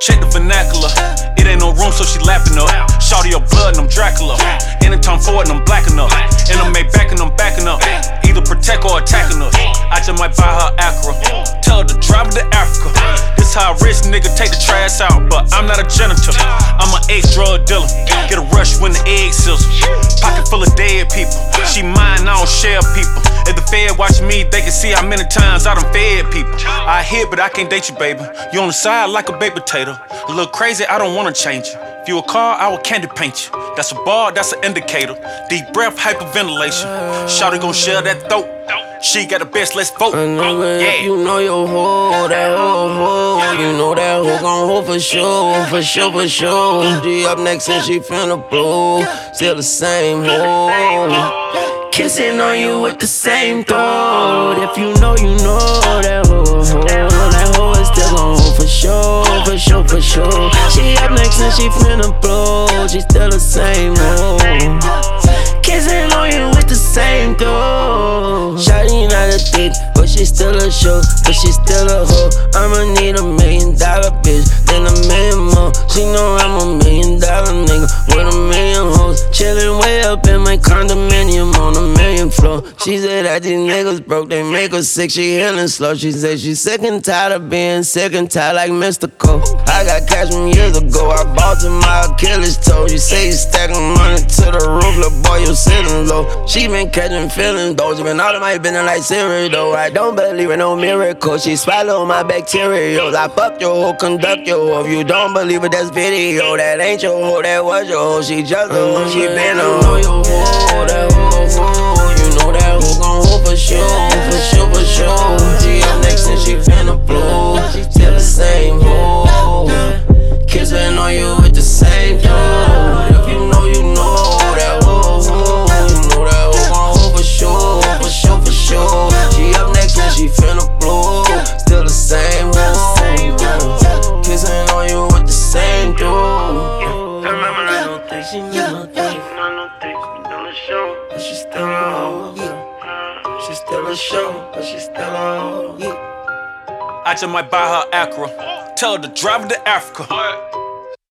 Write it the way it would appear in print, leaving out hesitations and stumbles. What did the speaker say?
check the vernacular. It ain't no room, so she lapping up. Shawty your blood and I'm Dracula. Anytime forward and I'm black enough. And I'm made back and I'm backing up. Either protect or attacking us. I just might buy her Acura. Tell her to drive her to Africa. This how a rich nigga take the trash out, but I'm not a janitor. I'm an ex-drug dealer. Get a rush when the egg sizzle. Pocket full of dead people. She mine, I don't share people. If the Fed watch me, they can see how many times I done fed people. I hit, but I can't date you, baby. You on the side like a baked potato. A little crazy, I don't wanna change you. If you a car, I will candy paint you. That's a bar, that's an indicator. Deep breath, hyperventilation. Shawty gon' share that throat. She got the best, let's vote. Yeah. You know your hoe, that hoe. You know that hoe gon' hold for sure, for sure, for sure. She up next and she finna blow. Still the same hoe. Kissing on you with the same throat. If you know that hoe. That hoe is still gon' hold for sure, for sure, for sure. She up next and she finna blow. She still the same hoe. Kissing on you with the same throat. Shawty not a thief, but she still a show, but she still a hoe. I'ma need $1 million bitch, then $1 million more. She know I'm $1 million nigga with $1 million hoes. Chillin' way up in my condominium on $1 million floor. She said that these niggas broke, they make her sick, she healing slow. She said she sick and tired of being sick and tired like Mystical. I got cash from years ago, I bought to my Achilles toe. You say you stacking money to the roof, little boy, you sitting low. She been catching feelings though, she been all of my business like cereal though. I don't believe in no miracle, she swallow my bacterials. I fuck your hoe, conduct your hoe. If you don't believe it, that's video. That ain't your hoe, that was your hoe. She just a hoe, she been a hoe. You know your hoe, that hoe. You know that hoe gon' hold for sure, for sure, for sure. She up next and she finna blow. She still the same hoe. Kissing on you with the same throat. If you know that hoe. You know that hoe gon' hold for sure, for sure, for sure. She up next and she finna blow. Still the same hoe. Kissing on you with the same throat. I don't think she know nothing. But she still a hoe. She still a show, but she still a hoe. I just might buy her Acura. Tell her to drive her to Africa.